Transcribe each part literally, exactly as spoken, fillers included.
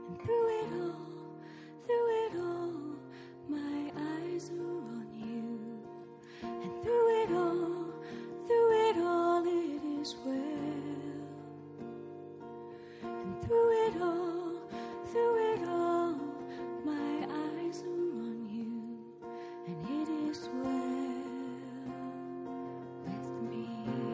And through it all, through it all, my eyes are on you. And through it all, through it all, it is well. And through it all, through it all, my eyes are on you, and it is well with me.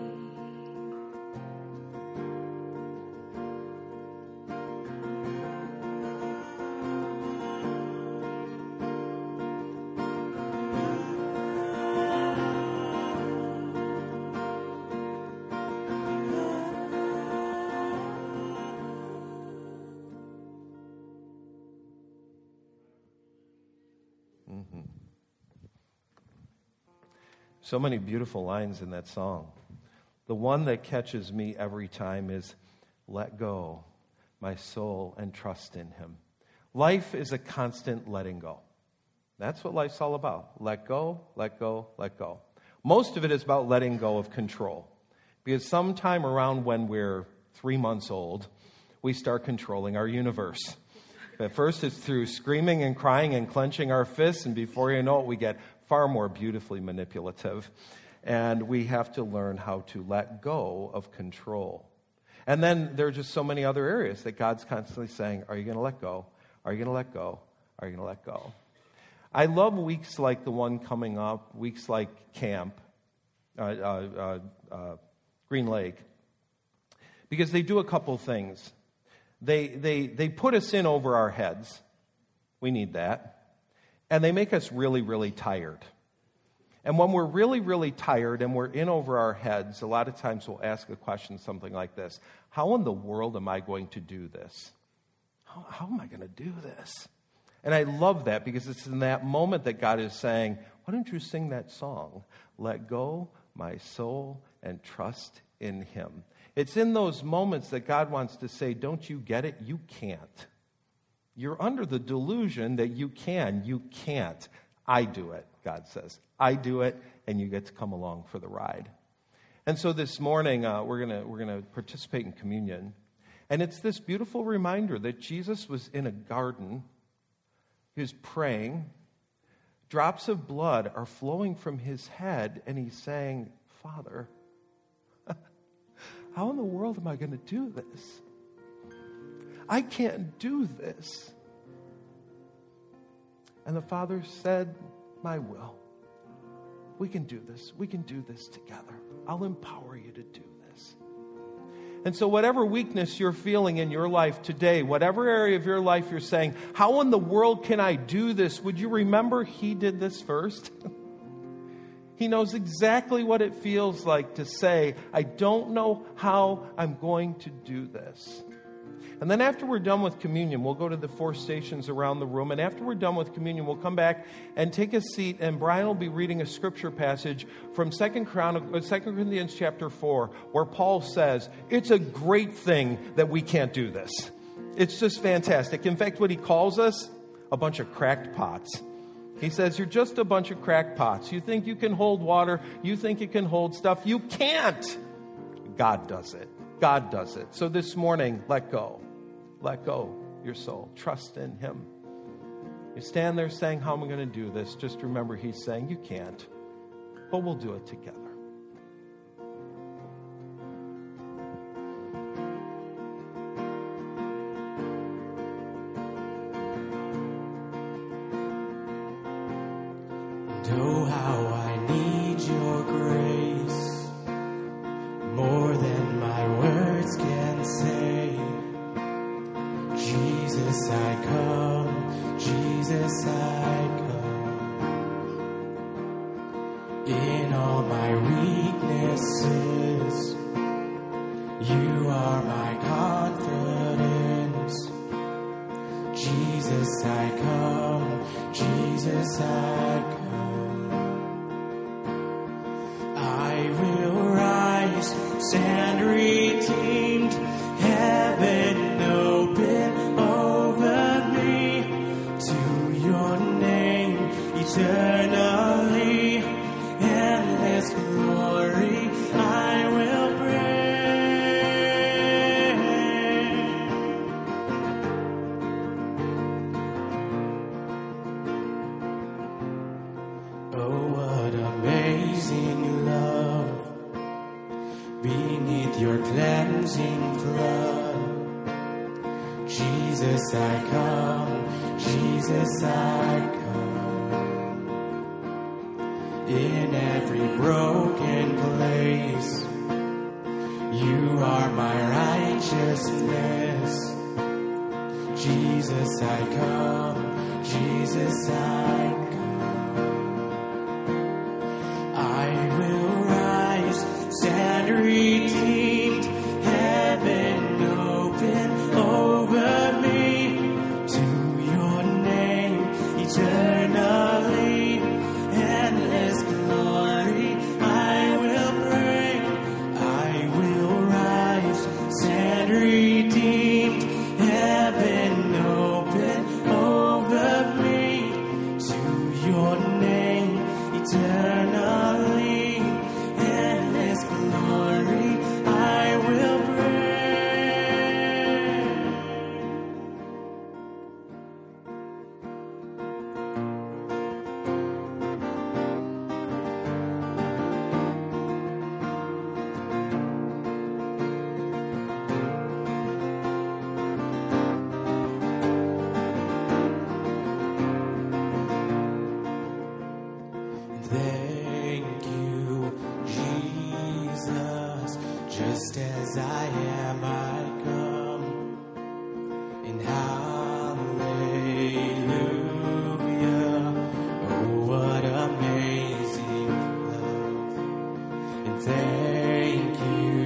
Mm-hmm. So many beautiful lines in that song. The one that catches me every time is, let go, my soul, and trust in him. Life is a constant letting go. That's what life's all about. Let go, let go, let go. Most of it is about letting go of control. Because sometime around when we're three months old, we start controlling our universe. At first, it's through screaming and crying and clenching our fists, and before you know it, we get far more beautifully manipulative. And we have to learn how to let go of control. And then there are just so many other areas that God's constantly saying, are you going to let go? Are you going to let go? Are you going to let go? I love weeks like the one coming up, weeks like camp, uh, uh, uh, uh, Green Lake, because they do a couple things. They, they, they put us in over our heads. We need that. And they make us really, really tired. And when we're really, really tired and we're in over our heads, a lot of times we'll ask a question something like this. How in the world am I going to do this? How, how am I going to do this? And I love that because it's in that moment that God is saying, why don't you sing that song? Let go my soul and trust in him. It's in those moments that God wants to say, don't you get it? You can't. You're under the delusion that you can. You can't. I do it, God says. I do it, and you get to come along for the ride. And so this morning, uh, we're gonna we're gonna participate in communion. And it's this beautiful reminder that Jesus was in a garden. He was praying. Drops of blood are flowing from his head, and he's saying, Father, how in the world am I going to do this? I can't do this. And the Father said, my will. We can do this. We can do this together. I'll empower you to do this. And so whatever weakness you're feeling in your life today, whatever area of your life you're saying, how in the world can I do this? Would you remember he did this first? He knows exactly what it feels like to say, I don't know how I'm going to do this. And then after we're done with communion, we'll go to the four stations around the room. And after we're done with communion, we'll come back and take a seat. And Brian will be reading a scripture passage from Second Corinthians chapter four, where Paul says, it's a great thing that we can't do this. It's just fantastic. In fact, what he calls us, a bunch of cracked pots. He says, you're just a bunch of cracked pots. You think you can hold water. You think you can hold stuff. You can't. God does it. God does it. So this morning, let go. Let go your soul. Trust in him. You stand there saying, how am I going to do this? Just remember he's saying, you can't. But we'll do it together. Oh, how I need your grace, more than my words can say. Jesus, I come, Jesus, I come. In all my weaknesses, you are my confidence. Jesus, I come, Jesus, I come. I will rise, stand redeemed, heaven open over me, to your name eternally, endless glory I will bring. cleansing flood. Jesus, I come. Jesus, I come. In every broken place, you are my righteousness. Jesus, I come. Jesus, I come. I will rise, stand redeemed, heaven open over me. To your name, eternally, endless glory, I will bring. I will rise, stand redeemed, heaven open over me. To your name, eternally, endless glory, I will bring. Thank you, Jesus. Just as I am, I come. And hallelujah. Oh, what amazing love. And thank you,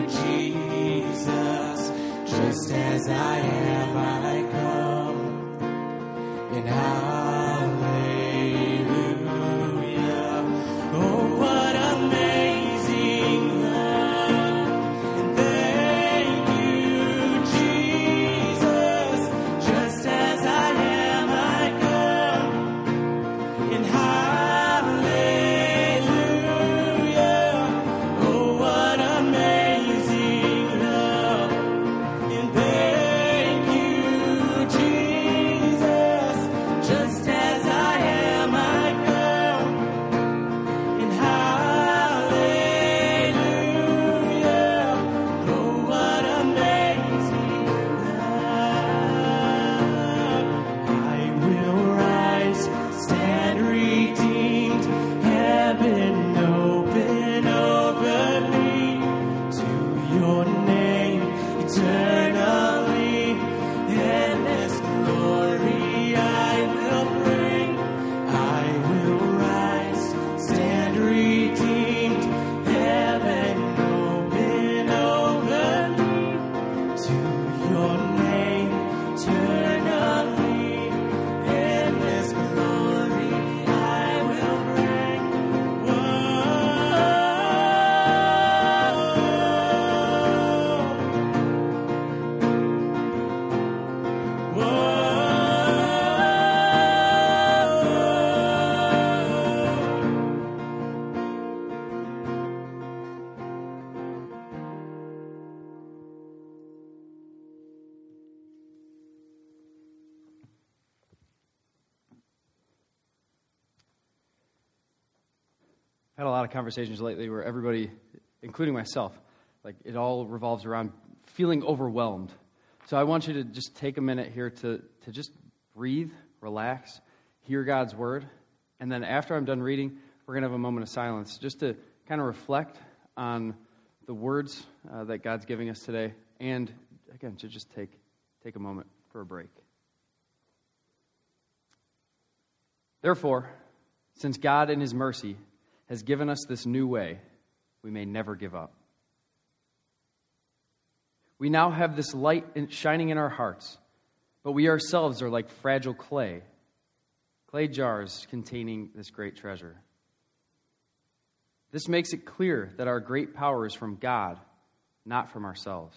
Jesus. Just as I am, I come. And hallelujah. Oh, what amazing love. And thank you, Jesus. Just as I am, I come. And hallelujah. Oh, what amazing love. And thank you, Jesus. Just as I am, I come. And hallelujah. Oh, what amazing love. I will rise, stand redeemed, heaven open over me. To your name, eternally, endless glory, I will bring. I will rise, stand redeemed, heaven open over me. To your name, eternally, endless glory, I will bring. Whoa. I've had a lot of conversations lately where everybody, including myself, like it all revolves around feeling overwhelmed. So I want you to just take a minute here to, to just breathe, relax, hear God's word, and then after I'm done reading, we're going to have a moment of silence just to kind of reflect on the words uh, that God's giving us today, and again, to just take, take a moment for a break. Therefore, since God in his mercy has given us this new way, we may never give up. We now have this light shining in our hearts, but we ourselves are like fragile clay, clay jars containing this great treasure. This makes it clear that our great power is from God, not from ourselves.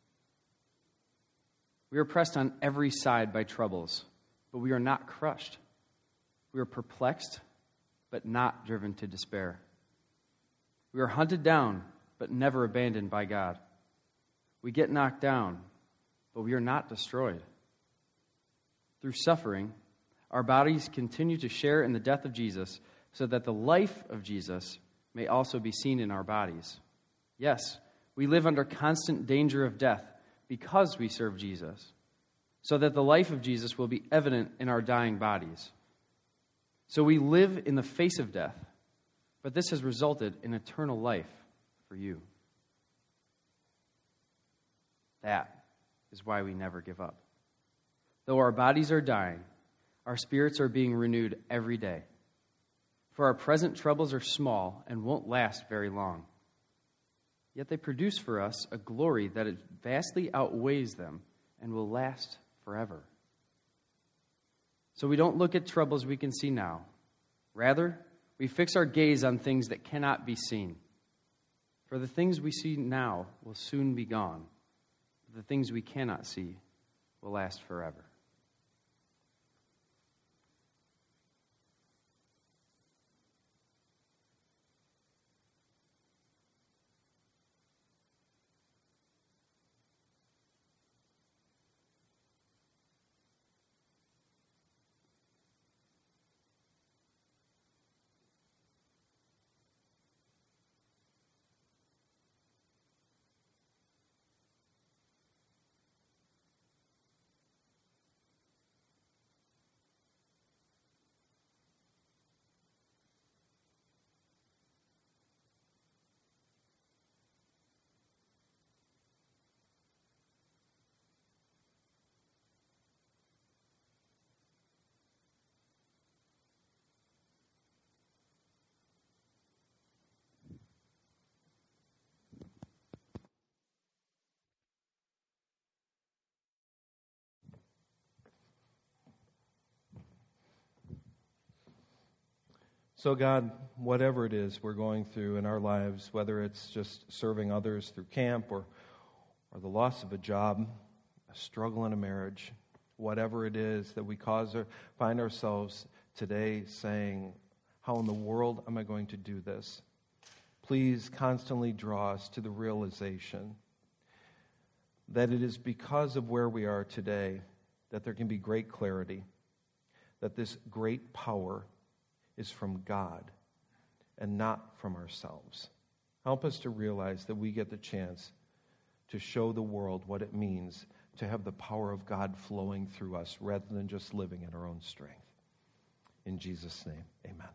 We are pressed on every side by troubles, but we are not crushed. We are perplexed, but not driven to despair. We are hunted down, but never abandoned by God. We get knocked down, but we are not destroyed. Through suffering, our bodies continue to share in the death of Jesus, so that the life of Jesus may also be seen in our bodies. Yes, We live under constant danger of death because we serve Jesus, so that the life of Jesus will be evident in our dying bodies. So we live in the face of death, but this has resulted in eternal life for you. That is why we never give up. Though our bodies are dying, our spirits are being renewed every day. For our present troubles are small and won't last very long. Yet they produce for us a glory that vastly outweighs them and will last forever. So we don't look at troubles we can see now. Rather, we fix our gaze on things that cannot be seen. For the things we see now will soon be gone. But the things we cannot see will last forever. So God, whatever it is we're going through in our lives, whether it's just serving others through camp or, or the loss of a job, a struggle in a marriage, whatever it is that we cause or find ourselves today saying, how in the world am I going to do this? Please constantly draw us to the realization that it is because of where we are today that there can be great clarity, that this great power is from God and not from ourselves. Help us to realize that we get the chance to show the world what it means to have the power of God flowing through us rather than just living in our own strength. In Jesus' name, amen.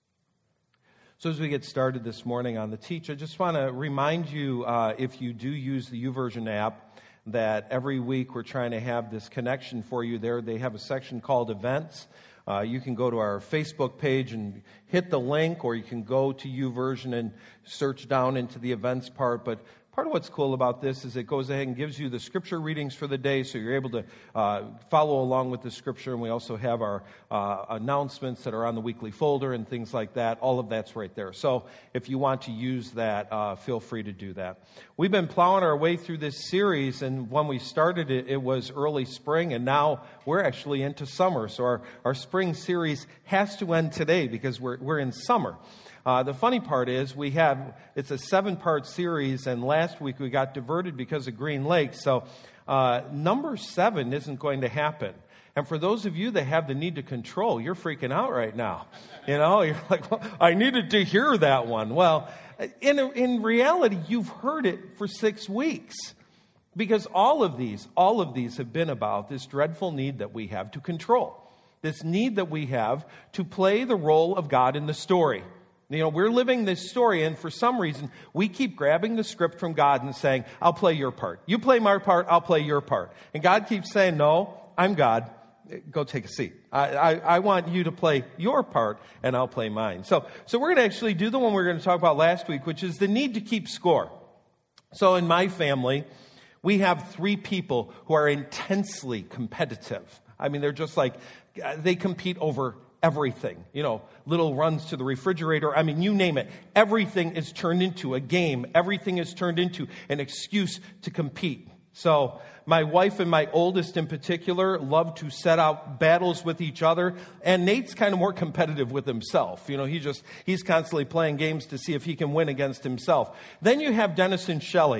So as we get started this morning on the Teach, I just want to remind you, uh, if you do use the YouVersion app, that every week we're trying to have this connection for you there. They have a section called Events. Uh, you can go to our Facebook page and hit the link, or you can go to YouVersion and search down into the events part. But part of what's cool about this is it goes ahead and gives you the scripture readings for the day, so you're able to uh, follow along with the scripture. And we also have our uh, announcements that are on the weekly folder and things like that. All of that's right there. So if you want to use that, uh, feel free to do that. We've been plowing our way through this series, and when we started it, it was early spring, and now we're actually into summer. So our, our spring series has to end today because we're we're in summer. Uh, the funny part is we have, it's a seven-part series, and last week we got diverted because of Green Lake. So uh, number seven isn't going to happen. And for those of you that have the need to control, you're freaking out right now. You know, you're like, well, I needed to hear that one. Well, in, in reality, you've heard it for six weeks. Because all of these, all of these have been about this dreadful need that we have to control. This need that we have to play the role of God in the story. You know, we're living this story, and for some reason, we keep grabbing the script from God and saying, I'll play your part. You play my part, I'll play your part. And God keeps saying, no, I'm God. Go take a seat. I, I, I want you to play your part, and I'll play mine. So, so we're going to actually do the one we were going to talk about last week, which is the need to keep score. So in my family, we have three people who are intensely competitive. I mean, they're just like, they compete over everything, you know, little runs to the refrigerator. I mean, you name it. Everything is turned into a game. Everything is turned into an excuse to compete. So my wife and my oldest in particular love to set out battles with each other. And Nate's kind of more competitive with himself. You know, he just, he's constantly playing games to see if he can win against himself. Then you have Dennis and Shelley,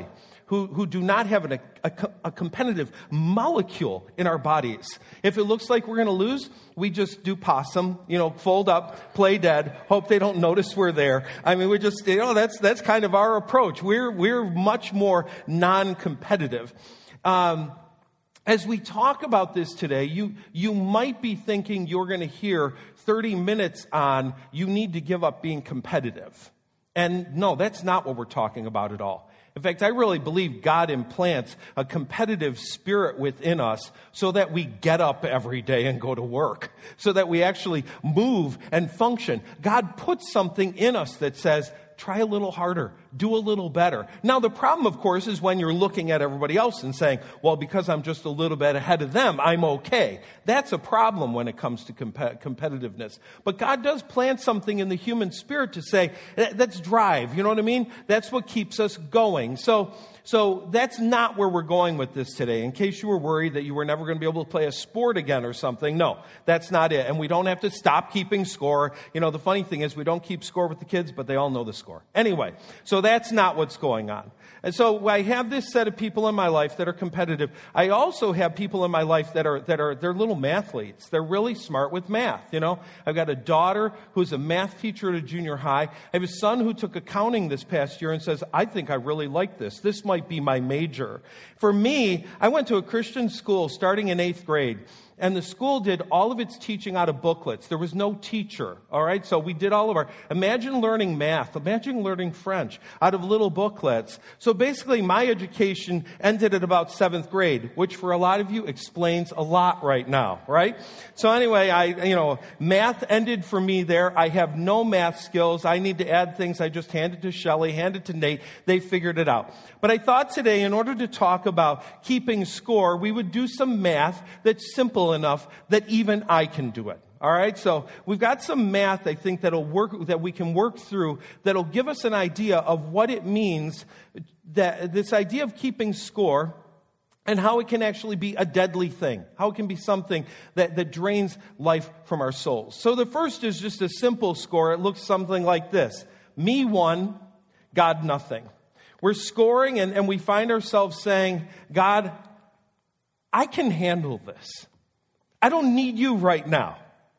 who, who do not have an, a, a competitive molecule in our bodies. If it looks like we're going to lose, we just do possum, you know, fold up, play dead, hope they don't notice we're there. I mean, we just, you know, that's that's kind of our approach. We're we're much more non-competitive. Um, as we talk about this today, you you might be thinking you're going to hear thirty minutes on you need to give up being competitive. And no, that's not what we're talking about at all. In fact, I really believe God implants a competitive spirit within us so that we get up every day and go to work, so that we actually move and function. God puts something in us that says, try a little harder, do a little better. Now, the problem, of course, is when you're looking at everybody else and saying, well, because I'm just a little bit ahead of them, I'm okay. That's a problem when it comes to comp- competitiveness. But God does plant something in the human spirit to say, that's drive, you know what I mean? That's what keeps us going. So, so that's not where we're going with this today. In case you were worried that you were never going to be able to play a sport again or something, no, that's not it. And we don't have to stop keeping score. You know, the funny thing is we don't keep score with the kids, but they all know the score. Anyway, so that's not what's going on. And so I have this set of people in my life that are competitive. I also have people in my life that are, that are, they're little mathletes. They're really smart with math, you know. I've got a daughter who's a math teacher at a junior high. I have a son who took accounting this past year and says, I think I really like this. This might be my major. For me, I went to a Christian school starting in eighth grade. And the school did all of its teaching out of booklets. There was no teacher, all right? So we did all of our, imagine learning math, imagine learning French out of little booklets. So basically my education ended at about seventh grade, which for a lot of you explains a lot right now, right? So anyway, I, you know, math ended for me there. I have no math skills. I need to add things. I just hand it to Shelley, hand it to Nate. They figured it out. But I thought today, in order to talk about keeping score, we would do some math that's simple enough that even I can do it. All right, so we've got some math I think that'll work, that we can work through, that'll give us an idea of what it means, that this idea of keeping score, and how it can actually be a deadly thing, how it can be something that, that drains life from our souls. So the first is just a simple score. It looks something like this: me one, God nothing. We're scoring and, and we find ourselves saying, God, I can handle this. I don't need you right now.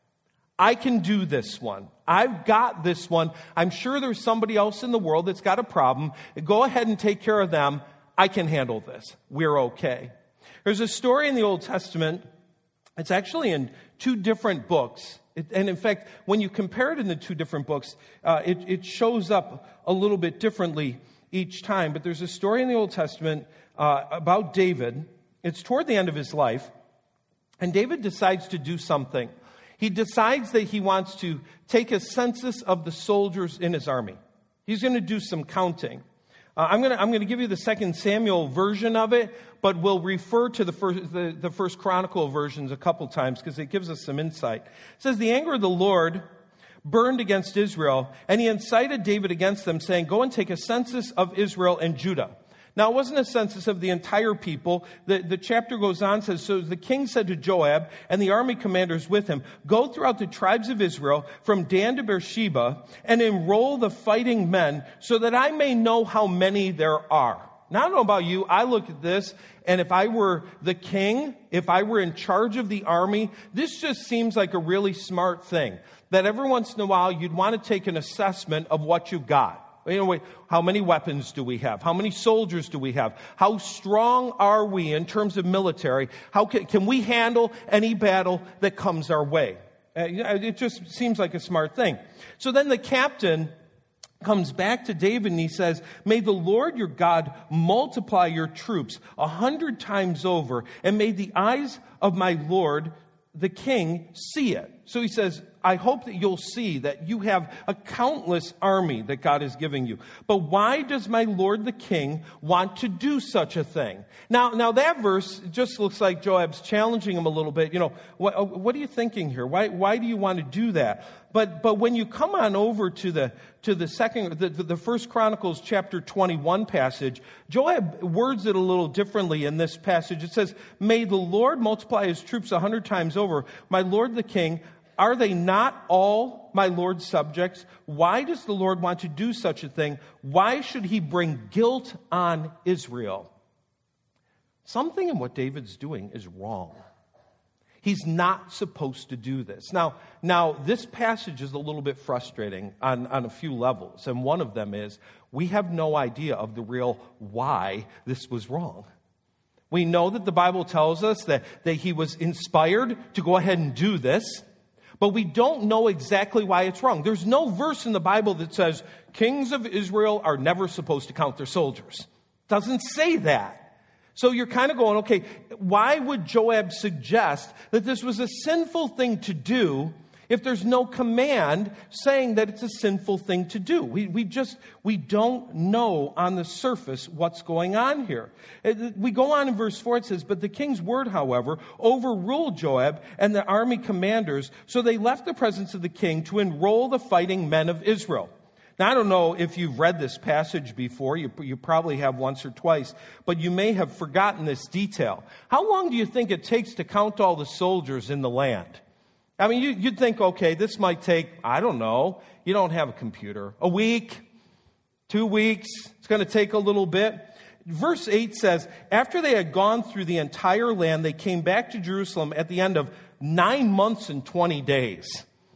I can do this one. I've got this one. I'm sure there's somebody else in the world that's got a problem. Go ahead and take care of them. I can handle this. We're okay. There's a story in the Old Testament. It's actually in two different books. It, and in fact, when you compare it in the two different books, uh, it, it shows up a little bit differently each time. But there's a story in the Old Testament uh, about David. It's toward the end of his life. And David decides to do something. He decides that he wants to take a census of the soldiers in his army. He's going to do some counting. Uh, I'm going to I'm going to give you the Second Samuel version of it, but we'll refer to the first the, the First Chronicle versions a couple times because it gives us some insight. It says, the anger of the Lord burned against Israel, and he incited David against them, saying, go and take a census of Israel and Judah. Now, it wasn't a census of the entire people. The, the chapter goes on, says, so the king said to Joab and the army commanders with him, go throughout the tribes of Israel from Dan to Beersheba and enroll the fighting men so that I may know how many there are. Now, I don't know about you. I look at this, and if I were the king, if I were in charge of the army, this just seems like a really smart thing. That every once in a while, you'd want to take an assessment of what you've got. You know, how many weapons do we have? How many soldiers do we have? How strong are we in terms of military? How can, can we handle any battle that comes our way? Uh, it just seems like a smart thing. So then the captain comes back to David and he says, may the Lord your God multiply your troops a hundred times over, and may the eyes of my Lord the king see it. So he says, I hope that you'll see that you have a countless army that God is giving you. But why does my Lord the king want to do such a thing? Now, now that verse just looks like Joab's challenging him a little bit. You know, what, what are you thinking here? Why, why do you want to do that? But, but when you come on over to the, to the second, the, the First Chronicles chapter twenty-one passage, Joab words it a little differently in this passage. It says, may the Lord multiply his troops a hundred times over. My Lord the king, Are they not all my Lord's subjects? Why does the Lord want to do such a thing? Why should he bring guilt on Israel? Something in what David's doing is wrong. He's not supposed to do this. Now, now this passage is a little bit frustrating on, on a few levels. And one of them is we have no idea of the real why this was wrong. We know that the Bible tells us that, that he was inspired to go ahead and do this, but we don't know exactly why it's wrong. There's no verse in the Bible that says kings of Israel are never supposed to count their soldiers. It doesn't say that. So you're kind of going, okay, why would Joab suggest that this was a sinful thing to do if there's no command saying that it's a sinful thing to do? We, we just, we don't know on the surface what's going on here. We go on in verse four, it says, but the king's word, however, overruled Joab and the army commanders, so they left the presence of the king to enroll the fighting men of Israel. Now, I don't know if you've read this passage before. You, you probably have once or twice, but you may have forgotten this detail. How long do you think it takes to count all the soldiers in the land? I mean, you, you'd think, okay, this might take, I don't know, you don't have a computer, a week, two weeks, it's going to take a little bit. Verse eight says, after they had gone through the entire land, they came back to Jerusalem at the end of nine months and twenty days.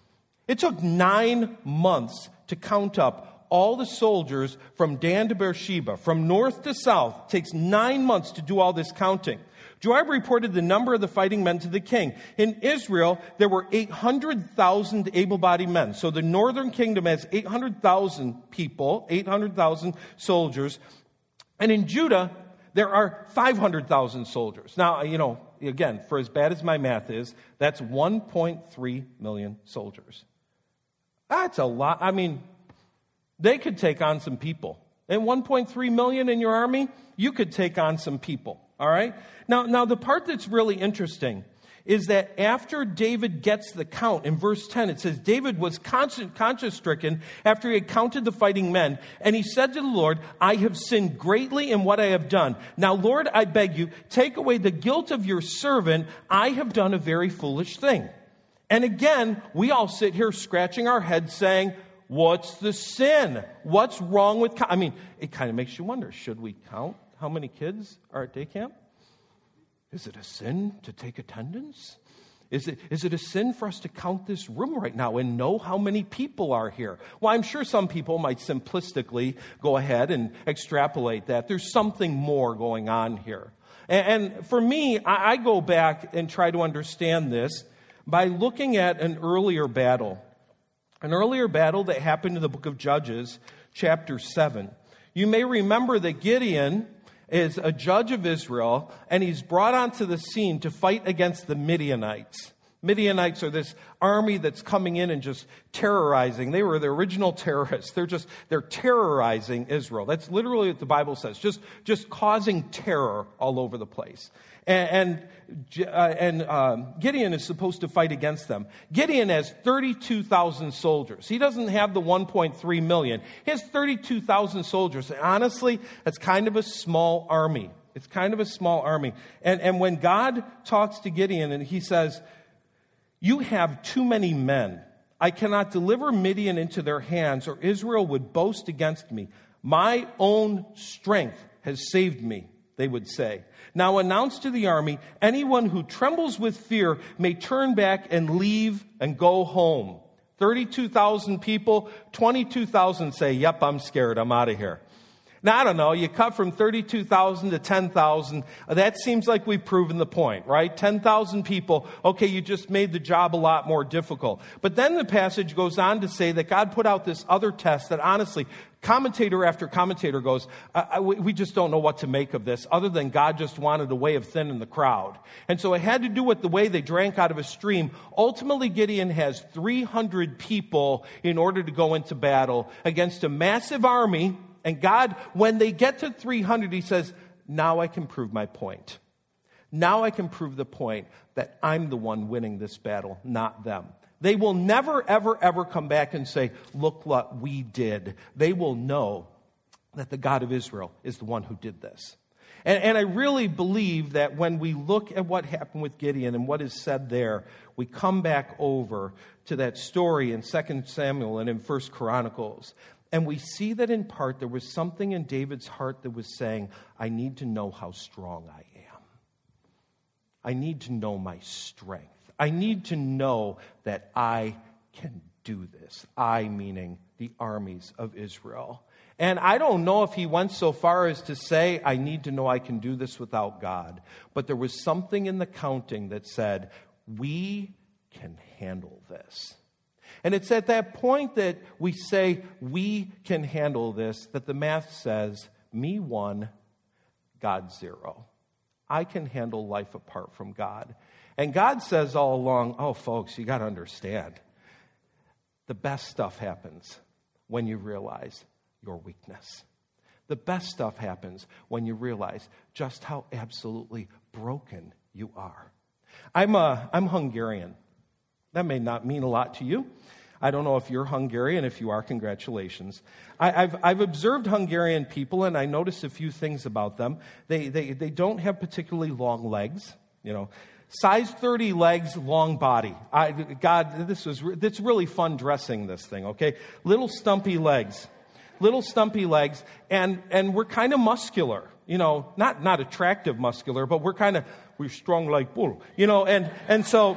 It took nine months to count up all the soldiers from Dan to Beersheba, from north to south. It takes nine months to do all this counting. Joab reported the number of the fighting men to the king. In Israel, there were eight hundred thousand able-bodied men. So the northern kingdom has eight hundred thousand people, eight hundred thousand soldiers. And in Judah, there are five hundred thousand soldiers. Now, you know, again, for as bad as my math is, that's one point three million soldiers. That's a lot. I mean, they could take on some people. And one point three million in your army, you could take on some people. All right? Now, now the part that's really interesting is that after David gets the count, in verse ten, it says, David was conscience-stricken after he had counted the fighting men, and he said to the Lord, I have sinned greatly in what I have done. Now, Lord, I beg you, take away the guilt of your servant. I have done a very foolish thing. And again, we all sit here scratching our heads saying, what's the sin? What's wrong with... I mean, it kind of makes you wonder, should we count how many kids are at day camp? Is it a sin to take attendance? Is it, is it a sin for us to count this room right now and know how many people are here? Well, I'm sure some people might simplistically go ahead and extrapolate that. There's something more going on here. And, and for me, I, I go back and try to understand this by looking at an earlier battle. An earlier battle that happened in the book of Judges, chapter seven. You may remember that Gideon is a judge of Israel, and he's brought onto the scene to fight against the Midianites. Midianites are this army that's coming in and just terrorizing. They were the original terrorists. They're just, they're terrorizing Israel. That's literally what the Bible says. Just, just causing terror all over the place. And, and, uh, and um, Gideon is supposed to fight against them. Gideon has thirty-two thousand soldiers. He doesn't have the one point three million. He has thirty-two thousand soldiers. And honestly, that's kind of a small army. It's kind of a small army. And, and when God talks to Gideon and he says, you have too many men. I cannot deliver Midian into their hands, or Israel would boast against me. My own strength has saved me, they would say. Now announce to the army, anyone who trembles with fear may turn back and leave and go home. thirty-two thousand people, twenty-two thousand say, yep, I'm scared, I'm out of here. Now, I don't know, you cut from thirty-two thousand to ten thousand. That seems like we've proven the point, right? ten thousand people, okay, you just made the job a lot more difficult. But then the passage goes on to say that God put out this other test that honestly, commentator after commentator goes, I, I, we just don't know what to make of this, other than God just wanted a way of thinning the crowd. And so it had to do with the way they drank out of a stream. Ultimately, Gideon has three hundred people in order to go into battle against a massive army. And God, when they get to three hundred, he says, now I can prove my point. Now I can prove the point that I'm the one winning this battle, not them. They will never, ever, ever come back and say, look what we did. They will know that the God of Israel is the one who did this. And, and I really believe that when we look at what happened with Gideon and what is said there, we come back over to that story in Second Samuel and in First Chronicles. And we see that in part there was something in David's heart that was saying, I need to know how strong I am. I need to know my strength. I need to know that I can do this. I meaning the armies of Israel. And I don't know if he went so far as to say, I need to know I can do this without God. But there was something in the counting that said, we can handle this. And it's at that point that we say, we can handle this, that the math says, me one, God zero. I can handle life apart from God. And God says all along, oh, folks, you got to understand, the best stuff happens when you realize your weakness. The best stuff happens when you realize just how absolutely broken you are. I'm a, I'm Hungarian. That may not mean a lot to you. I don't know if you're Hungarian. If you are, congratulations. I, I've, I've observed Hungarian people, and I notice a few things about them. They, they, they don't have particularly long legs, you know. Size thirty legs, long body. I, God, this was it's really fun dressing this thing, okay? Little stumpy legs. Little stumpy legs, and, and we're kind of muscular, you know, not, not attractive muscular, but we're kind of, we're strong like bull, you know, and, and so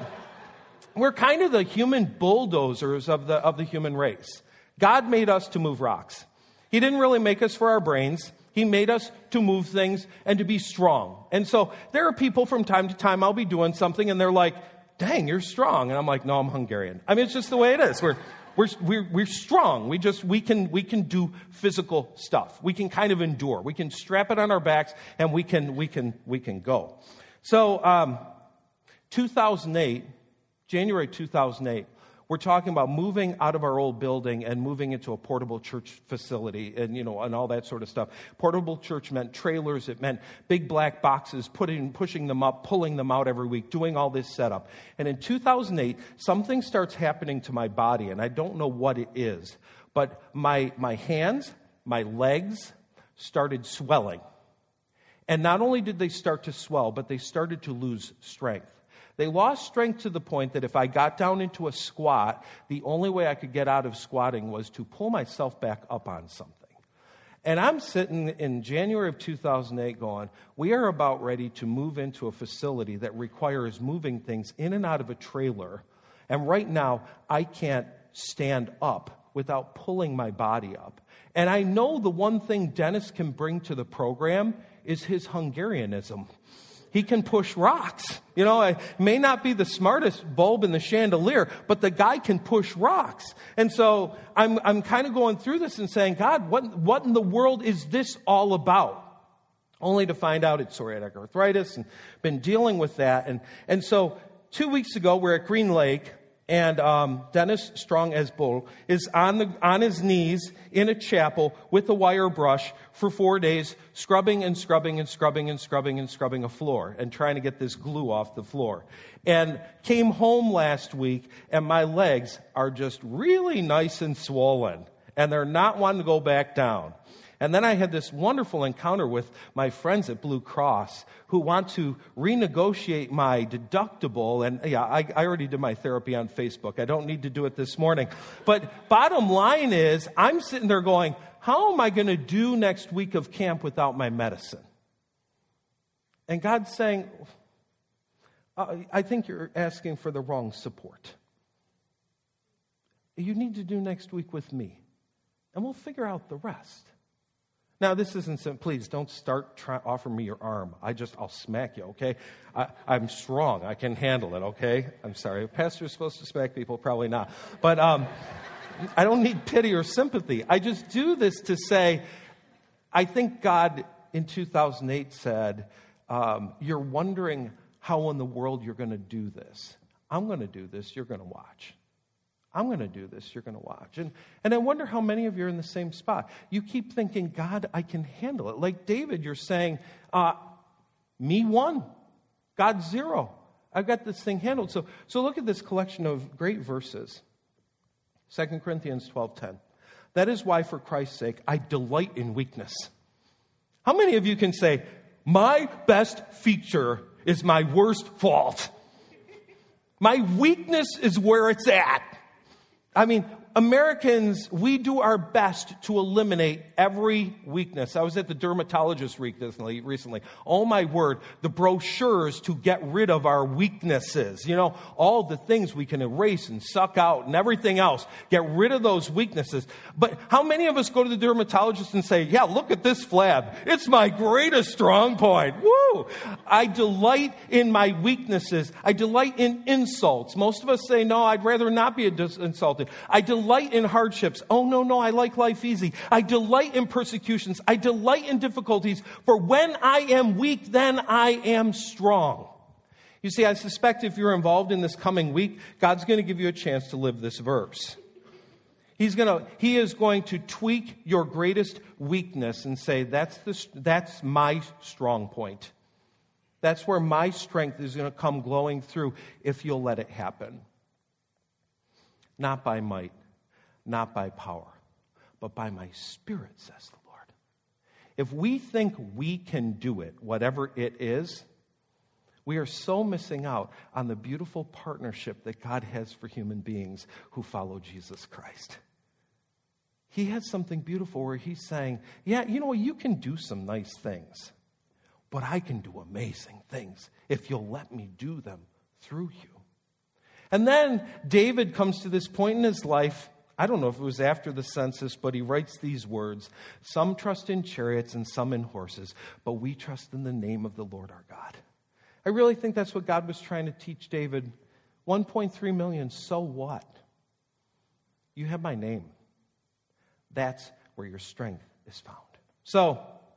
we're kind of the human bulldozers of the, of the human race. God made us to move rocks. He didn't really make us for our brains. He made us to move things and to be strong. And so there are people from time to time, I'll be doing something and they're like, dang, you're strong. And I'm like, no, I'm Hungarian. I mean, it's just the way it is. We're, We're, we're, we're strong. We just, we can, we can do physical stuff. We can kind of endure. We can strap it on our backs and we can, we can, we can go. So, um, two thousand eight, January two thousand eight, we're talking about moving out of our old building and moving into a portable church facility and, you know, and all that sort of stuff. Portable church meant trailers. It meant big black boxes, putting, pushing them up, pulling them out every week, doing all this setup. And in two thousand eight, something starts happening to my body, and I don't know what it is, but my, my hands, my legs started swelling. And not only did they start to swell, but they started to lose strength. They lost strength to the point that if I got down into a squat, the only way I could get out of squatting was to pull myself back up on something. And I'm sitting in January of two thousand eight going, we are about ready to move into a facility that requires moving things in and out of a trailer. And right now, I can't stand up without pulling my body up. And I know the one thing Dennis can bring to the program is his Hungarianism. He can push rocks. You know, it may not be the smartest bulb in the chandelier, but the guy can push rocks. And so I'm I'm kind of going through this and saying, God, what, what in the world is this all about? Only to find out it's psoriatic arthritis and been dealing with that. And, and so two weeks ago, we're at Green Lake. And um, Dennis, strong as bull, is on the on his knees in a chapel with a wire brush for four days, scrubbing and scrubbing and scrubbing and scrubbing and scrubbing a floor and trying to get this glue off the floor. And came home last week, and my legs are just really nice and swollen, and they're not wanting to go back down. And then I had this wonderful encounter with my friends at Blue Cross who want to renegotiate my deductible. And yeah, I, I already did my therapy on Facebook. I don't need to do it this morning. But bottom line is, I'm sitting there going, how am I going to do next week of camp without my medicine? And God's saying, I think you're asking for the wrong support. You need to do next week with me, and we'll figure out the rest. Now, this isn't, please don't start trying offer me your arm. I just, I'll smack you, okay? I, I'm strong. I can handle it, okay? I'm sorry. A pastor's supposed to smack people? Probably not. But um, I don't need pity or sympathy. I just do this to say, I think God in two thousand eight said, um, you're wondering how in the world you're going to do this. I'm going to do this. You're going to watch. I'm going to do this, you're going to watch. And and I wonder how many of you are in the same spot. You keep thinking, God, I can handle it. Like David, you're saying, uh, me one, God zero. I've got this thing handled. So, so look at this collection of great verses. Second Corinthians twelve ten. That is why, for Christ's sake, I delight in weakness. How many of you can say, My best feature is my worst fault. My weakness is where it's at. I mean, Americans, we do our best to eliminate every weakness. I was at the dermatologist recently. recently. Oh my word, the brochures to get rid of our weaknesses. You know, all the things we can erase and suck out and everything else. Get rid of those weaknesses. But how many of us go to the dermatologist and say, yeah, look at this flab. It's my greatest strong point. Woo! I delight in my weaknesses. I delight in insults. Most of us say, no, I'd rather not be insulted. I delight in hardships. Oh, no, no, I like life easy. I delight in persecutions. I delight in difficulties. For when I am weak, then I am strong. You see, I suspect if you're involved in this coming week, God's going to give you a chance to live this verse. He's going to, he is going to tweak your greatest weakness and say, that's the, that's my strong point. That's where my strength is going to come glowing through if you'll let it happen. Not by might, not by power, but by my Spirit, says the Lord. If we think we can do it, whatever it is, we are so missing out on the beautiful partnership that God has for human beings who follow Jesus Christ. He has something beautiful where he's saying, yeah, you know, you can do some nice things, but I can do amazing things if you'll let me do them through you. And then David comes to this point in his life. I don't know if it was after the census, but he writes these words. Some trust in chariots and some in horses, but we trust in the name of the Lord our God. I really think that's what God was trying to teach David. one point three million, so what? You have my name. That's where your strength is found. So,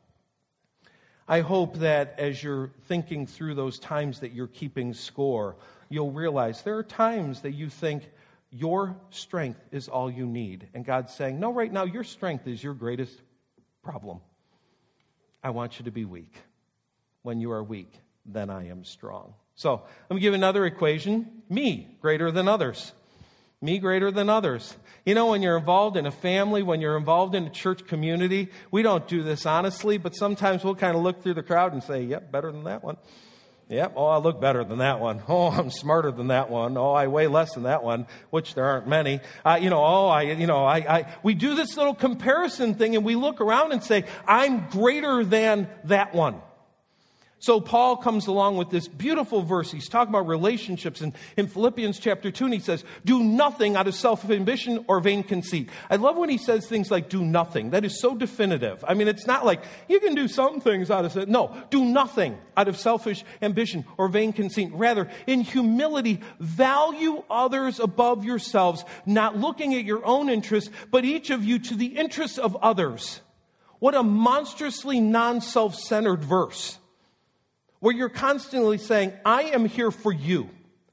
I hope that as you're thinking through those times that you're keeping score, you'll realize there are times that you think your strength is all you need. And God's saying, no, right now, your strength is your greatest problem. I want you to be weak. When you are weak, then I am strong. So, let me give another equation. Me, greater than others. Me greater than others. You know, when you're involved in a family, when you're involved in a church community, we don't do this honestly, but sometimes we'll kind of look through the crowd and say, yep, better than that one. Yep, oh, I look better than that one. Oh, I'm smarter than that one. Oh, I weigh less than that one, which there aren't many. Uh, you know, oh, I, you know, I, I, we do this little comparison thing and we look around and say, I'm greater than that one. So Paul comes along with this beautiful verse. He's talking about relationships. And in Philippians chapter two, and he says, do nothing out of self-ambition or vain conceit. I love when he says things like do nothing. That is so definitive. I mean, it's not like you can do some things out of it. No, do nothing out of selfish ambition or vain conceit. Rather, in humility, value others above yourselves, not looking at your own interests, but each of you to the interests of others. What a monstrously non-self-centered verse. Where you're constantly saying, I am here for you.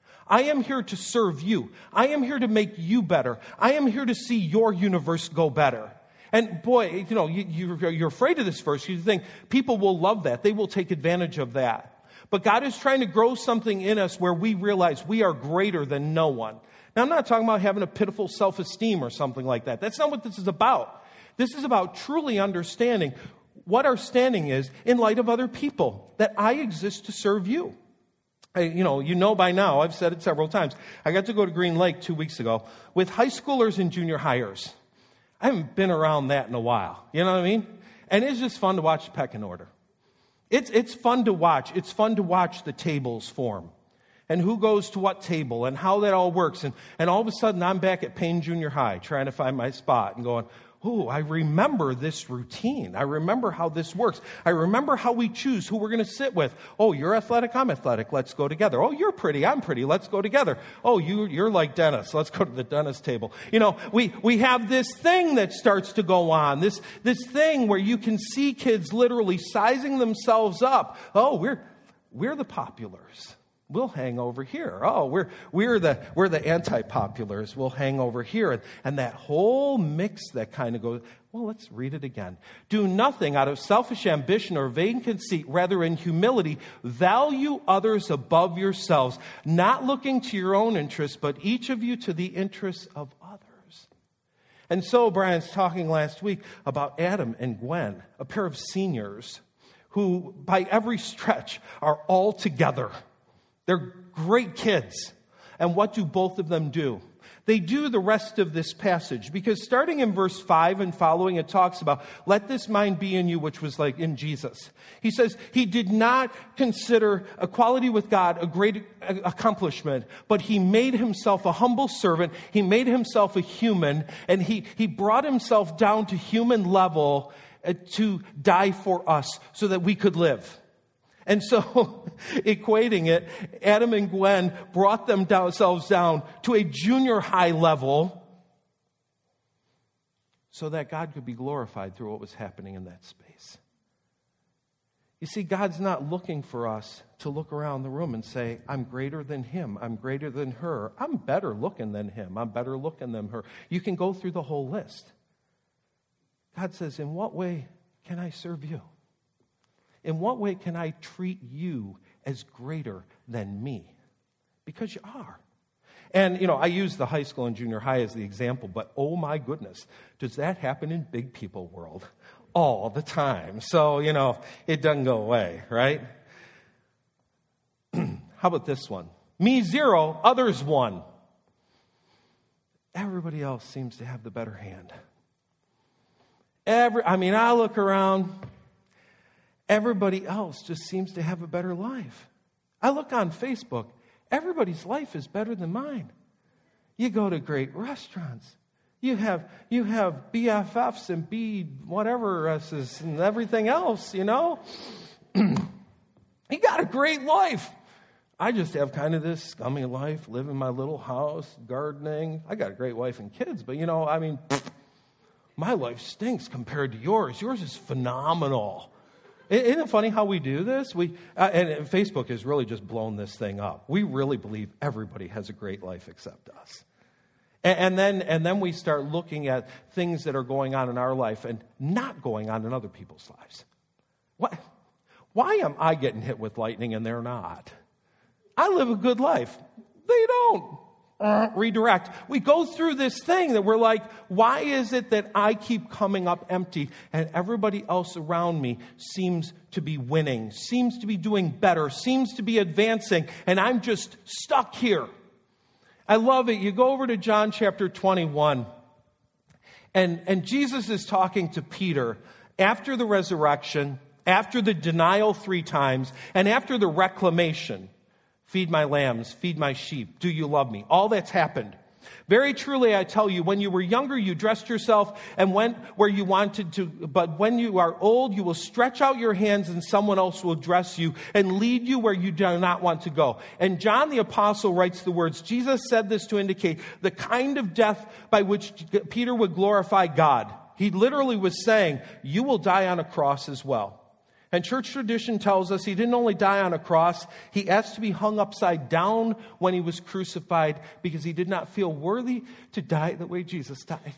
I am here to serve you. I am here to make you better. I am here to see your universe go better. And boy, you know, you, you're afraid of this verse. You think people will love that. They will take advantage of that. But God is trying to grow something in us where we realize we are greater than no one. Now, I'm not talking about having a pitiful self-esteem or something like that. That's not what this is about. This is about truly understanding what our standing is in light of other people, that I exist to serve you. I, you know, you know by now, I've said it several times. I got to go to Green Lake two weeks ago with high schoolers and junior hires. I haven't been around that in a while. You know what I mean? And it's just fun to watch the pecking order. It's, it's fun to watch. It's fun to watch the tables form and who goes to what table and how that all works. And, and all of a sudden, I'm back at Payne Junior High trying to find my spot and going, oh, I remember this routine. I remember how this works. I remember how we choose who we're going to sit with. Oh, you're athletic, I'm athletic. Let's go together. Oh, you're pretty, I'm pretty. Let's go together. Oh, you, you're like Dennis. Let's go to the dentist table. You know, we, we have this thing that starts to go on, this, this thing where you can see kids literally sizing themselves up. Oh, we're, we're the populars. We'll hang over here. Oh, we're we're the we're the anti-populars. We'll hang over here. And, and that whole mix that kind of goes, well, let's read it again. Do nothing out of selfish ambition or vain conceit, rather in humility, value others above yourselves, not looking to your own interests, but each of you to the interests of others. And so Brian's talking last week about Adam and Gwen, a pair of seniors who, by every stretch, are all together. They're great kids. And what do both of them do? They do the rest of this passage, because starting in verse five and following, it talks about, let this mind be in you, which was like in Jesus. He says he did not consider equality with God a great accomplishment, but he made himself a humble servant. He made himself a human, and he, he brought himself down to human level to die for us so that we could live. And so, equating it, Adam and Gwen brought themselves down to a junior high level so that God could be glorified through what was happening in that space. You see, God's not looking for us to look around the room and say, I'm greater than him, I'm greater than her, I'm better looking than him, I'm better looking than her. You can go through the whole list. God says, in what way can I serve you? In what way can I treat you as greater than me? Because you are. And, you know, I use the high school and junior high as the example, but oh my goodness, does that happen in big people world all the time? So, you know, it doesn't go away, right? How about this one? Me zero, others one. Everybody else seems to have the better hand. Every, I mean, I look around. Everybody else just seems to have a better life. I look on Facebook. Everybody's life is better than mine. You go to great restaurants. You have you have B F Fs and B whatever S's and everything else, you know. You got a great life. I just have kind of this scummy life, live in my little house, gardening. I got a great wife and kids, but, you know, I mean, my life stinks compared to yours. Yours is phenomenal. Isn't it funny how we do this? We uh, and Facebook has really just blown this thing up. We really believe everybody has a great life except us. And, and then and then we start looking at things that are going on in our life and not going on in other people's lives. What? Why am I getting hit with lightning and they're not? I live a good life. They don't. Uh, redirect. We go through this thing that we're like, why is it that I keep coming up empty and everybody else around me seems to be winning, seems to be doing better, seems to be advancing, and I'm just stuck here? I love it. You go over to John chapter twenty-one, and, and Jesus is talking to Peter after the resurrection, after the denial three times, and after the reclamation. Feed my lambs, feed my sheep. Do you love me? All that's happened. Very truly, I tell you, when you were younger, you dressed yourself and went where you wanted to. But when you are old, you will stretch out your hands and someone else will dress you and lead you where you do not want to go. And John the Apostle writes the words, Jesus said this to indicate the kind of death by which Peter would glorify God. He literally was saying, you will die on a cross as well. And church tradition tells us he didn't only die on a cross, he asked to be hung upside down when he was crucified because he did not feel worthy to die the way Jesus died.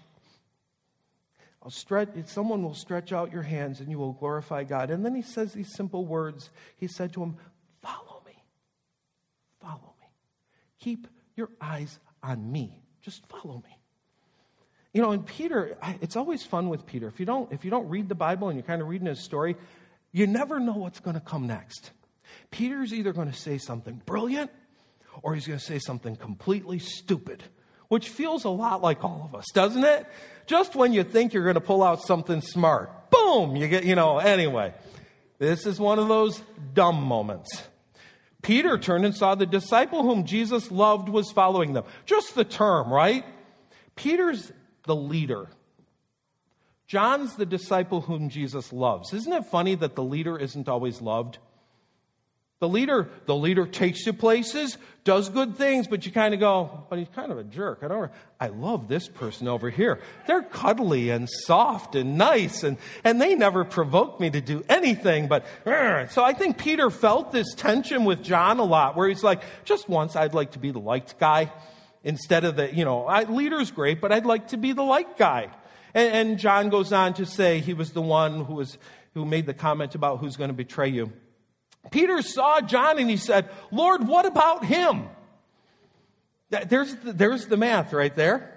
I'll stretch, someone will stretch out your hands and you will glorify God. And then he says these simple words. He said to him, follow me. Follow me. Keep your eyes on me. Just follow me. You know, and Peter, it's always fun with Peter. If you don't, if you don't read the Bible and you're kind of reading his story, you never know what's going to come next. Peter's either going to say something brilliant or he's going to say something completely stupid, which feels a lot like all of us, doesn't it? Just when you think you're going to pull out something smart, boom, you get, you know, anyway. This is one of those dumb moments. Peter turned and saw the disciple whom Jesus loved was following them. Just the term, right? Peter's the leader. John's the disciple whom Jesus loves. Isn't it funny that the leader isn't always loved? The leader, the leader takes you places, does good things, but you kind of go, but he's kind of a jerk. I don't. I love this person over here. They're cuddly and soft and nice, and, and they never provoke me to do anything. But so I think Peter felt this tension with John a lot, where he's like, just once I'd like to be the liked guy instead of the, you know, I, leader's great, but I'd like to be the liked guy. And, and John goes on to say he was the one who was who made the comment about who's going to betray you. Peter saw John and he said, Lord, what about him? There's the, there's the math right there.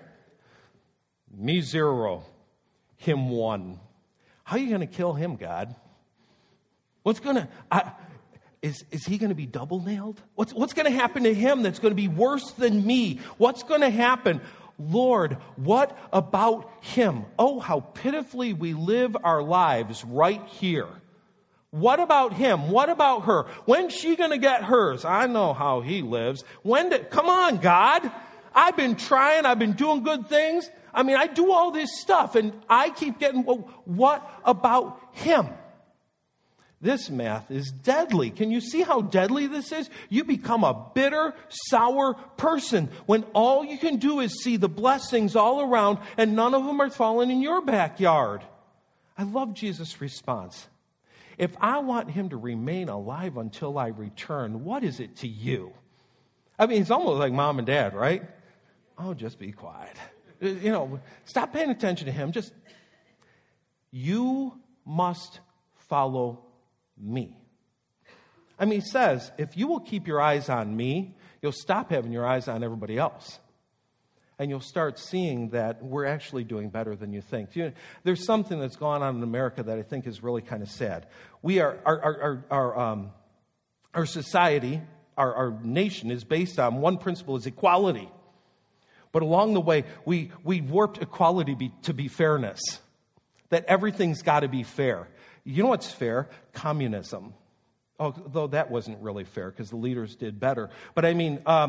Me zero, him one. How are you going to kill him, God? What's going to, is, is he going to be double nailed? What's, what's going to happen to him that's going to be worse than me? What's going to happen? Lord, what about him? Oh, how pitifully we live our lives right here. What about him? What about her? When's she going to get hers? I know how he lives. When did, come on, God. I've been trying. I've been doing good things. I mean, I do all this stuff and I keep getting, well, what about him? This math is deadly. Can you see how deadly this is? You become a bitter, sour person when all you can do is see the blessings all around and none of them are falling in your backyard. I love Jesus' response. If I want him to remain alive until I return, what is it to you? I mean, it's almost like mom and dad, right? Oh, just be quiet. You know, stop paying attention to him. Just, you must follow me. I mean, he says, if you will keep your eyes on me, you'll stop having your eyes on everybody else. And you'll start seeing that we're actually doing better than you think. You know, there's something that's gone on in America that I think is really kind of sad. We are, our, our, our, our, um, our society, our, our nation is based on one principle, is equality. But along the way, we, we warped equality be, to be fairness. That everything's got to be fair. You know what's fair? Communism. Although that wasn't really fair because the leaders did better. But I mean, um,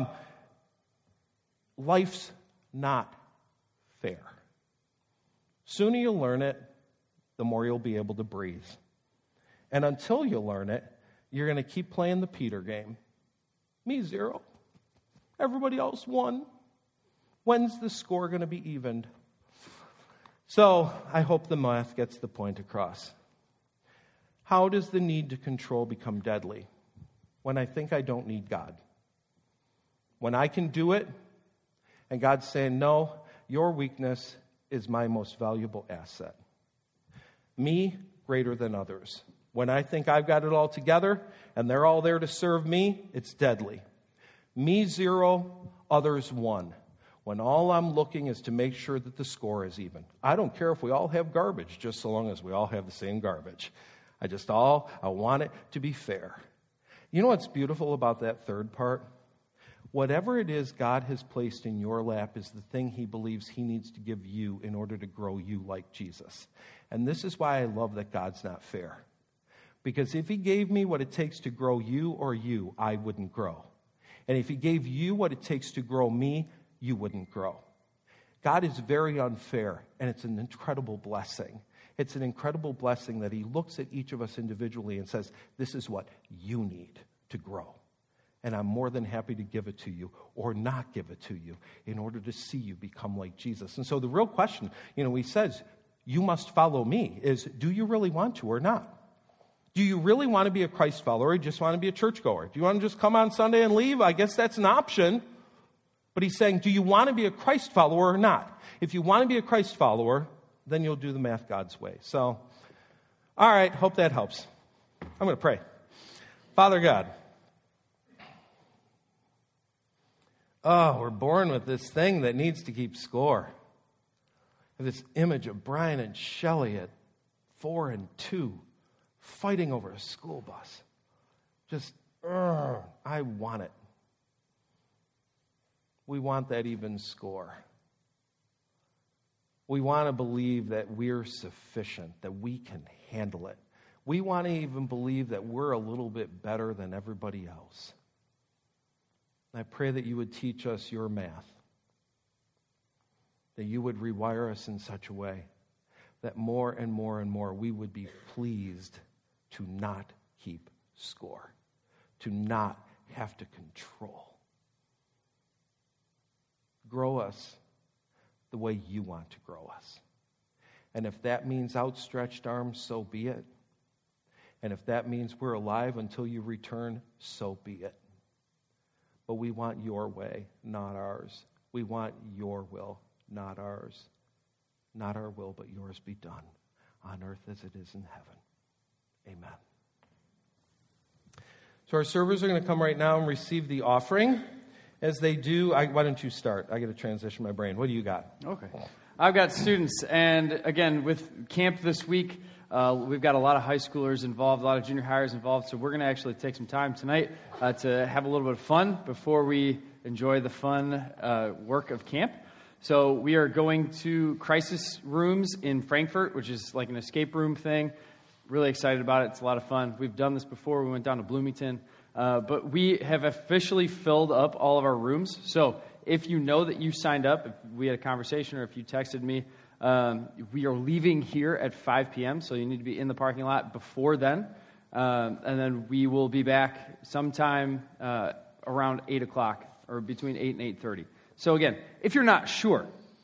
life's not fair. Sooner you'll learn it, the more you'll be able to breathe. And until you learn it, you're going to keep playing the Peter game. Me zero. Everybody else won. When's the score going to be evened? So I hope the math gets the point across. How does the need to control become deadly? When I think I don't need God. When I can do it, and God's saying, no, your weakness is my most valuable asset. Me greater than others. When I think I've got it all together, and they're all there to serve me, it's deadly. Me zero, others one. When all I'm looking is to make sure that the score is even. I don't care if we all have garbage, just so long as we all have the same garbage. I just all, I want it to be fair. You know what's beautiful about that third part? Whatever it is God has placed in your lap is the thing he believes he needs to give you in order to grow you like Jesus. And this is why I love that God's not fair. Because if he gave me what it takes to grow you or you, I wouldn't grow. And if he gave you what it takes to grow me, you wouldn't grow. God is very unfair, and it's an incredible blessing. It's an incredible blessing that he looks at each of us individually and says, this is what you need to grow. And I'm more than happy to give it to you or not give it to you in order to see you become like Jesus. And so the real question, you know, he says, you must follow me, is do you really want to or not? Do you really want to be a Christ follower or you just want to be a churchgoer? Do you want to just come on Sunday and leave? I guess that's an option. But he's saying, do you want to be a Christ follower or not? If you want to be a Christ follower, then you'll do the math God's way. So, all right, hope that helps. I'm going to pray. Father God, oh, we're born with this thing that needs to keep score. This image of Brian and Shelley at four and two fighting over a school bus. Just, uh, I want it. We want that even score. We want to believe that we're sufficient, that we can handle it. We want to even believe that we're a little bit better than everybody else. I pray that you would teach us your math, that you would rewire us in such a way that more and more and more we would be pleased to not keep score, to not have to control. Grow us the way you want to grow us. And if that means outstretched arms, so be it. And if that means we're alive until you return, so be it. But we want your way, not ours. We want your will, not ours. Not our will, but yours be done on earth as it is in heaven. Amen. So our servers are going to come right now and receive the offering. As they do, I, why don't you start? I got to transition my brain. What do you got? Okay. I've got students, and again, with camp this week, Uh, we've got a lot of high schoolers involved, a lot of junior hires involved, so we're going to actually take some time tonight uh, to have a little bit of fun before we enjoy the fun uh, work of camp. So we are going to crisis rooms in Frankfurt, which is like an escape room thing. Really excited about it. It's a lot of fun. We've done this before. We went down to Bloomington. Uh, but we have officially filled up all of our rooms. So if you know that you signed up, if we had a conversation or if you texted me, um, we are leaving here at five p.m., so you need to be in the parking lot before then. Um, and then we will be back sometime uh, around eight o'clock or between eight and eight thirty. So again, if you're not sure,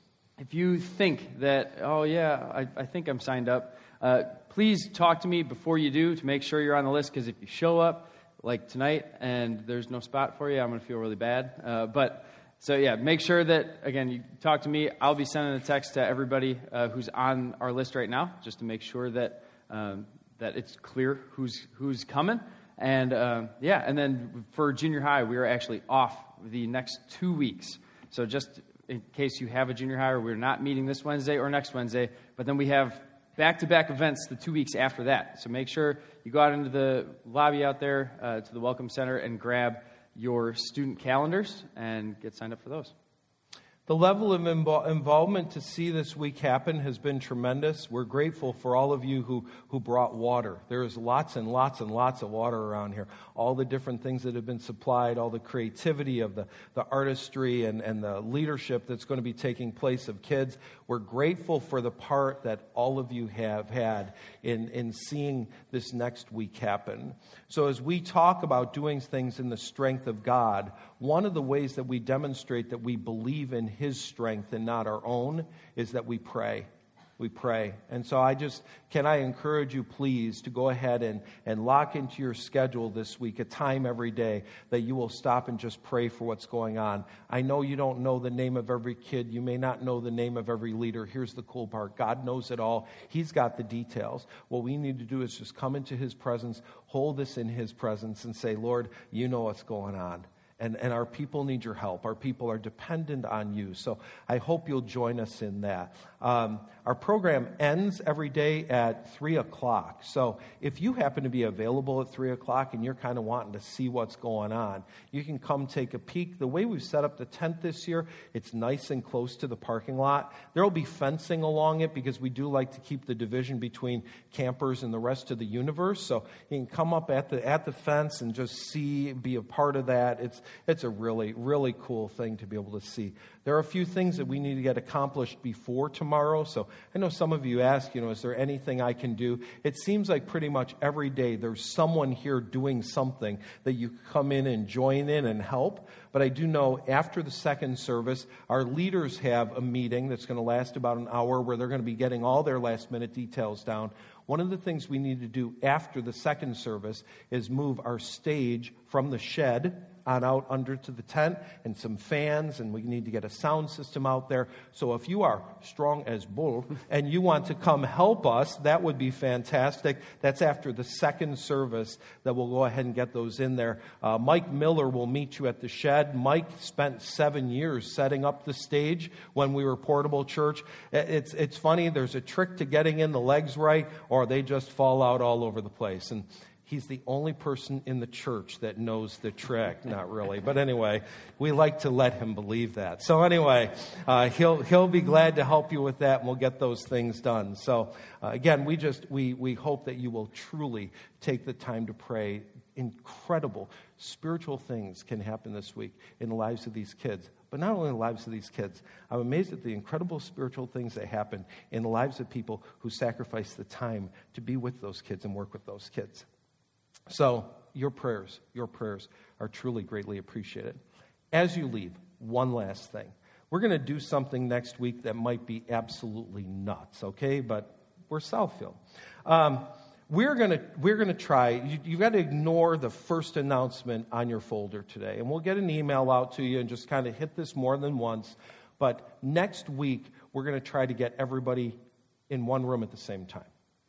if you think that, oh yeah, I, I think I'm signed up, uh, please talk to me before you do to make sure you're on the list, because if you show up like tonight and there's no spot for you, I'm going to feel really bad. Uh, but so yeah, make sure that, again, you talk to me. I'll be sending a text to everybody uh, who's on our list right now, just to make sure that um, that it's clear who's who's coming. And uh, yeah, and then for junior high, we are actually off the next two weeks. So just in case you have a junior high, we're not meeting this Wednesday or next Wednesday, but then we have back-to-back events the two weeks after that. So make sure you go out into the lobby out there uh, to the Welcome Center and grab your student calendars and get signed up for those. The level of invo- involvement to see this week happen has been tremendous. We're grateful for all of you who, who brought water. There is lots and lots and lots of water around here. All the different things that have been supplied, all the creativity of the, the artistry and, and the leadership that's going to be taking place of kids. We're grateful for the part that all of you have had in, in seeing this next week happen. So as we talk about doing things in the strength of God, one of the ways that we demonstrate that we believe in His strength and not our own is that we pray. We pray. And so I just, can I encourage you, please, to go ahead and, and lock into your schedule this week a time every day that you will stop and just pray for what's going on. I know you don't know the name of every kid. You may not know the name of every leader. Here's the cool part. God knows it all. He's got the details. What we need to do is just come into His presence, hold this in His presence, and say, Lord, you know what's going on. And, and our people need your help. Our people are dependent on you. So I hope you'll join us in that. Um, our program ends every day at three o'clock. So if you happen to be available at three o'clock and you're kind of wanting to see what's going on, you can come take a peek. The way we've set up the tent this year, it's nice and close to the parking lot. There will be fencing along it because we do like to keep the division between campers and the rest of the universe. So you can come up at the at the fence and just see, be a part of that. It's It's a really, really cool thing to be able to see. There are a few things that we need to get accomplished before tomorrow. So I know some of you ask, you know, is there anything I can do? It seems like pretty much every day there's someone here doing something that you come in and join in and help. But I do know after the second service, our leaders have a meeting that's going to last about an hour where they're going to be getting all their last minute details down. One of the things we need to do after the second service is move our stage from the shed on out under to the tent and some fans, and we need to get a sound system out there. So if you are strong as bull and you want to come help us, that would be fantastic. That's after the second service that we'll go ahead and get those in there. Uh, Mike Miller will meet you at the shed. Mike spent seven years setting up the stage when we were Portable Church. It's, it's funny, there's a trick to getting in the legs right, or they just fall out all over the place. And he's the only person in the church that knows the trick. Not really. But anyway, we like to let him believe that. So anyway, uh, he'll he'll be glad to help you with that, and we'll get those things done. So uh, again, we just we we hope that you will truly take the time to pray. Incredible spiritual things can happen this week in the lives of these kids. But not only in the lives of these kids, I'm amazed at the incredible spiritual things that happen in the lives of people who sacrifice the time to be with those kids and work with those kids. So your prayers, your prayers are truly greatly appreciated. As you leave, one last thing. We're going to do something next week that might be absolutely nuts, okay? But we're Southfield. Um, we're going to we're going to try. You, you've got to ignore the first announcement on your folder today, and we'll get an email out to you and just kind of hit this more than once. But next week we're going to try to get everybody in one room at the same time.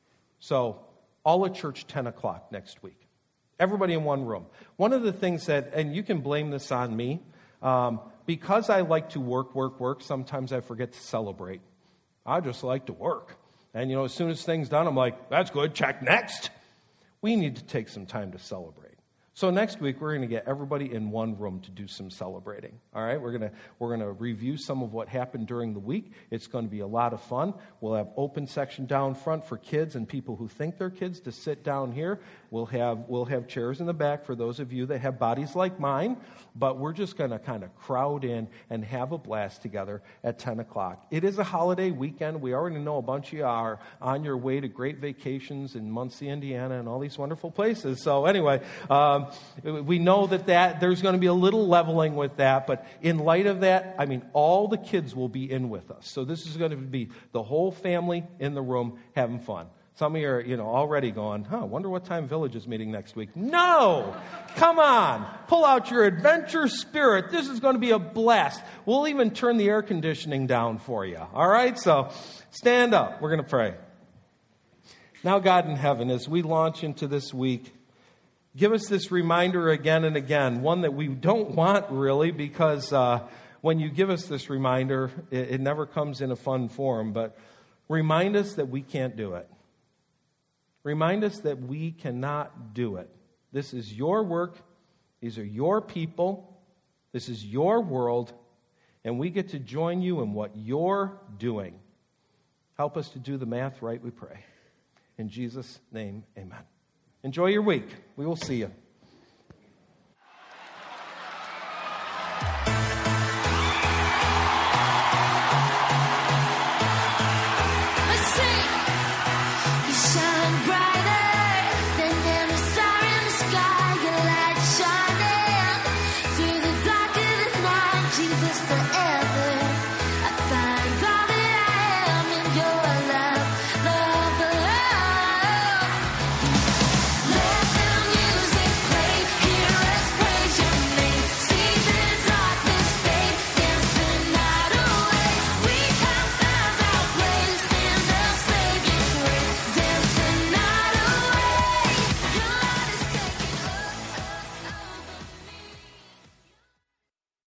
So all at church, ten o'clock next week. Everybody in one room. One of the things that, and you can blame this on me, um, because I like to work, work, work, sometimes I forget to celebrate. I just like to work. And, you know, as soon as things done, I'm like, that's good, check next. We need to take some time to celebrate. So next week, we're going to get everybody in one room to do some celebrating. All right, we're going to we're going to review some of what happened during the week. It's going to be a lot of fun. We'll have open section down front for kids and people who think they're kids to sit down here. We'll have we'll have chairs in the back for those of you that have bodies like mine. But we're just going to kind of crowd in and have a blast together at ten o'clock. It is a holiday weekend. We already know a bunch of you are on your way to great vacations in Muncie, Indiana, and all these wonderful places. So anyway, um, we know that, that there's going to be a little leveling with that. But in light of that, I mean, all the kids will be in with us. So this is going to be the whole family in the room having fun. Some of you are, you know, already going, huh, wonder what time Village is meeting next week. No! Come on! Pull out your adventure spirit. This is going to be a blast. We'll even turn the air conditioning down for you. All right? So stand up. We're going to pray. Now, God in heaven, as we launch into this week, give us this reminder again and again, one that we don't want really, because uh, when you give us this reminder, it, it never comes in a fun form, but remind us that we can't do it. Remind us that we cannot do it. This is your work. These are your people. This is your world. And we get to join you in what you're doing. Help us to do the math right, we pray. In Jesus' name, amen. Enjoy your week. We will see you.